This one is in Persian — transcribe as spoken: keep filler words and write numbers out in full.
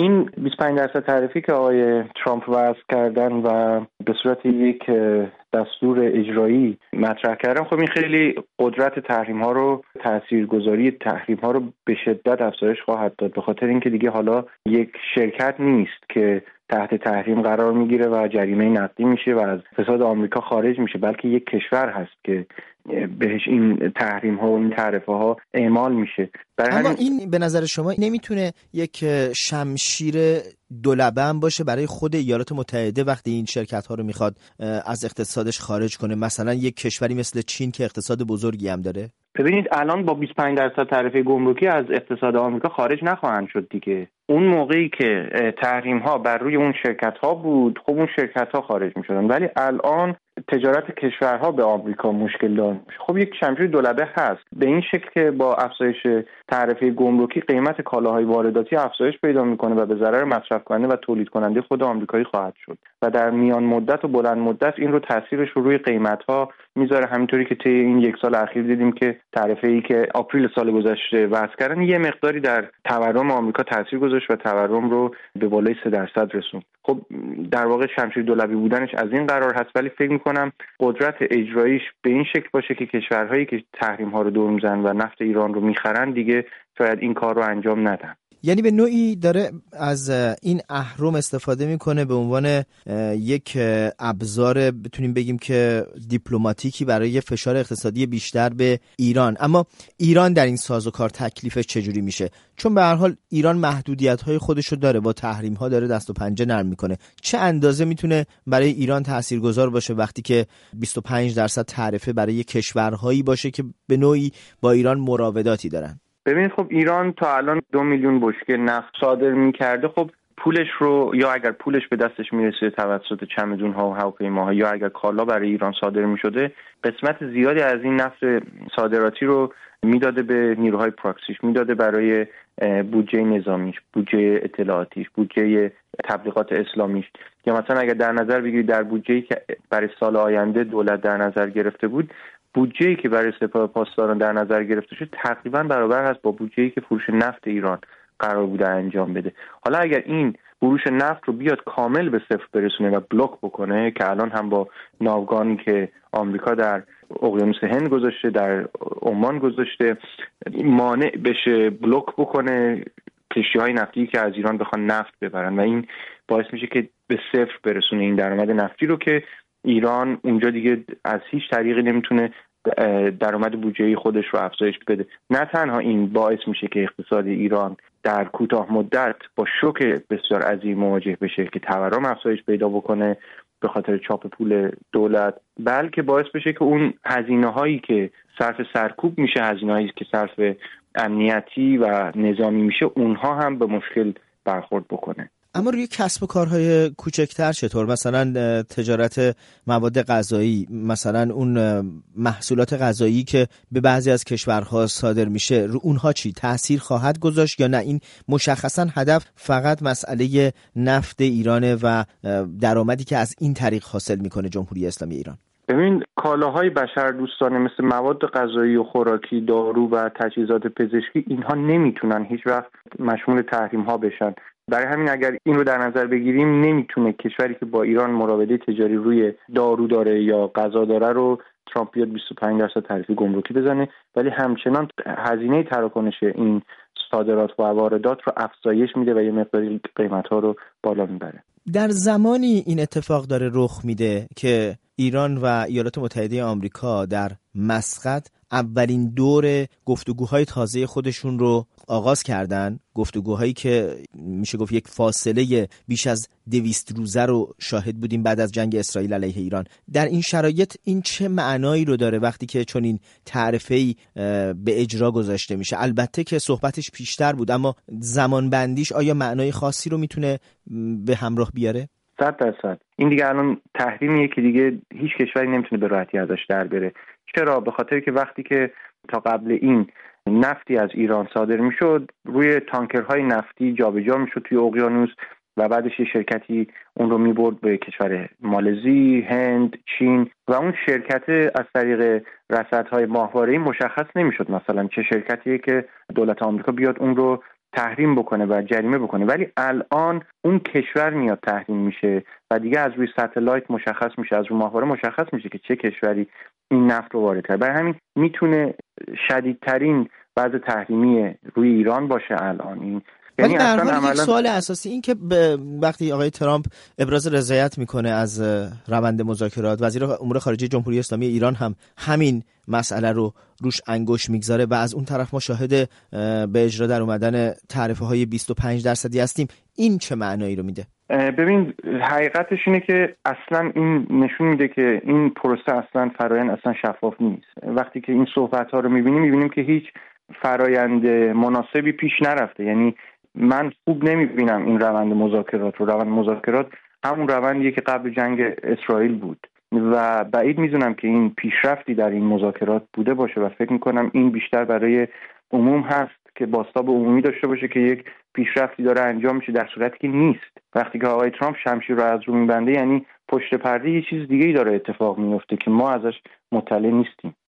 این بیست و پنج درصد تعرفی که آقای ترامپ وضع کردن و به صورت یک دستور اجرایی مطرح کردن، خب این خیلی قدرت تحریم ها رو، تاثیرگذاری تحریم ها رو به شدت افزایش خواهد داد، به خاطر اینکه دیگه حالا یک شرکت نیست که تحت تحریم قرار میگیره و جریمه نقدی میشه و از اقتصاد آمریکا خارج میشه، بلکه یک کشور هست که بهش این تحریم ها و این تعرفه ها اعمال میشه. اما این به نظر شما نمیتونه یک شمشیر دولبه هم باشه برای خود ایالات متحده وقتی این شرکت ها رو میخواد از اقتصادش خارج کنه، مثلا یک کشوری مثل چین که اقتصاد بزرگی هم داره؟ ببینید الان با بیست و پنج درصد تعرفه گمرکی از اقتصاد آمریکا خارج نخواهند شد دیگه. اون موقعی که تحریم ها بر روی اون شرکت ها بود، خب اون شرکت ها خارج می شدن، ولی الان تجارت کشورها به آمریکا مشکل دار میشه. خب یک شمشیر دولبه هست به این شکل که با افزایش تعرفه گمرکی قیمت کالاهای وارداتی افزایش پیدا میکنه و به ضرر مصرف کننده و تولید کننده خود آمریکایی خواهد شد و در میان مدت و بلند مدت این رو تاثیرش رو روی قیمت ها میذاره. همینطوری که طی این یک سال اخیر دیدیم که تعرفه‌ای که آپریل سال گذشته وضع کردن یه مقداری در تورم آمریکا تاثیر گذاشت و تورم رو به بالای سه درصد رسوند. خب در واقع شمشیر دولبی بودنش از این قرار هست، ولی فکر می‌کنم قدرت اجراییش به این شکل باشه که کشورهایی که تحریم ها رو دور میزنن و نفت ایران رو میخرن دیگه شاید این کار رو انجام ندن. یعنی به نوعی داره از این اهرم استفاده میکنه به عنوان یک ابزار بتونیم بگیم که دیپلماتیکی برای فشار اقتصادی بیشتر به ایران. اما ایران در این سازوکار تکلیفش چجوری میشه؟ چون به هر حال ایران محدودیت‌های خودشو داره، با تحریم‌ها داره دست و پنجه نرم میکنه. چه اندازه میتونه برای ایران تاثیرگذار باشه وقتی که بیست و پنج درصد تعرفه برای کشورهایی باشه که به نوعی با ایران مراوداتی دارن؟ ببینید خب ایران تا الان دو میلیون بشکه نفت صادر میکرده. خب پولش رو یا اگر پولش به دستش میرسه توسط چمدون‌ها و هواپیماها یا اگر کالا برای ایران صادر میشده، قسمت زیادی از این نفت صادراتی رو میداده به نیروهای پراکسیش، میداده برای بودجه نظامیش، بودجه اطلاعاتیش، بودجه تبلیغات اسلامیش. یا مثلا اگر در نظر بگیرید در بودجه‌ای که برای سال آینده دولت در نظر گرفته بود، بودجه‌ای که برای سپاه پاسداران در نظر گرفته شد تقریبا برابر هست با بودجه‌ای که فروش نفت ایران قرار بوده انجام بده. حالا اگر این فروش نفت رو بیاد کامل به صفر برسونه و بلوک بکنه، که الان هم با ناوگانی که آمریکا در اقیانوس هند گذاشته، در عمان گذاشته، مانع بشه، بلوک بکنه کشتی‌های نفتی که از ایران بخوان نفت ببرن و این باعث میشه که به صفر برسونه این درآمد نفتی رو که ایران اونجا دیگه از هیچ طریقی نمیتونه درآمد بودجه‌ای خودش رو افزایش بده. نه تنها این باعث میشه که اقتصاد ایران در کوتاه مدت با شوک بسیار عظیم مواجه بشه که تورم افزایش پیدا بکنه به خاطر چاپ پول دولت، بلکه باعث بشه که اون هزینه‌هایی که صرف سرکوب میشه، هزینه‌هایی که صرف امنیتی و نظامی میشه، اونها هم به مشکل برخورد بکنه. اما روی کسب و کارهای کوچکتر چطور؟ مثلا تجارت مواد غذایی، مثلا اون محصولات غذایی که به بعضی از کشورها صادر میشه، رو اونها چی تأثیر خواهد گذاشت یا نه این مشخصا هدف فقط مسئله نفت ایرانه و درآمدی که از این طریق حاصل میکنه جمهوری اسلامی ایران؟ ببین کالاهای بشردوستانه مثل مواد غذایی و خوراکی، دارو و تجهیزات پزشکی، اینها نمیتونن هیچ وقت مشمول تحریم ها بشن. برای همین اگر این رو در نظر بگیریم، نمیتونه کشوری که با ایران مراوده تجاری روی دارو داره یا غذا داره رو ترامپ بیاد بیست و پنج درصد تعرفه گمرکی بزنه، ولی همچنان هزینه تراکنش این صادرات و واردات رو افزایش میده و یه مقداری قیمت‌ها رو بالا میبره. در زمانی این اتفاق داره رخ میده که ایران و ایالات متحده آمریکا در مسقط اولین دور گفتگوهای تازه خودشون رو آغاز کردن، گفتگوهایی که میشه گفت یک فاصله بیش از دویست روزه رو شاهد بودیم بعد از جنگ اسرائیل علیه ایران. در این شرایط این چه معنایی رو داره وقتی که چون این تعرفه‌ای به اجرا گذاشته میشه؟ البته که صحبتش پیشتر بود، اما زمان بندیش آیا معنای خاصی رو میتونه به همراه بیاره؟ صد درصد. این دیگه الان تحریمیه که دیگه هیچ کشوری نمیتونه به راحتی ازش در بره. چرا؟ به خاطر که وقتی که تا قبل این نفتی از ایران صادر میشد، روی تانکرهای نفتی جابجا میشد توی اقیانوس و بعدش یه شرکتی اون رو میبرد به کشور مالزی، هند، چین و اون شرکت از طریق رصدهای ماهواره‌ای مشخص نمیشد مثلا چه شرکتیه که دولت آمریکا بیاد اون رو تحریم بکنه و جریمه بکنه، ولی الان اون کشور میاد تحریم میشه و دیگه از روی ستلایت مشخص میشه، از روی ماهواره مشخص میشه که چه کشوری این نفت رو وارد کرده. برای همین میتونه شدیدترین وضع تحریمی روی ایران باشه الان. این ولی در حال عملا... یک سوال اساسی این که وقتی آقای ترامپ ابراز رضایت میکنه از روند مذاکرات، وزیر امور خارجه جمهوری اسلامی ایران هم همین مسئله رو روش انگوش میگذاره و از اون طرف ما شاهد به اجرا در اومدن تعرفه های بیست و پنج درصدی هستیم، این چه معنایی رو میده؟ ببین حقیقتش اینه که اصلا این نشون میده که این پروسه اصلا فرایند اصلا شفاف نیست. وقتی که این صحبت ها رو میبینیم میبینیم که هیچ فرایند مناسبی پیش نرفته. یعنی من خوب نمیبینم این روند مذاکرات رو. روند مذاکرات همون روندیه که قبل جنگ اسرائیل بود و بعید میدونم که این پیشرفتی در این مذاکرات بوده باشه و فکر میکنم این بیشتر برای عموم هست که بازتاب عمومی داشته باشه که یک پیشرفتی داره انجام میشه، در صورتی که نیست. وقتی که آقای ترامپ شمشیر رو از رو میبنده یعنی پشت پرده یه چیز دیگه‌ای داره اتفاق میفته که ما ازش مطلع نیستیم.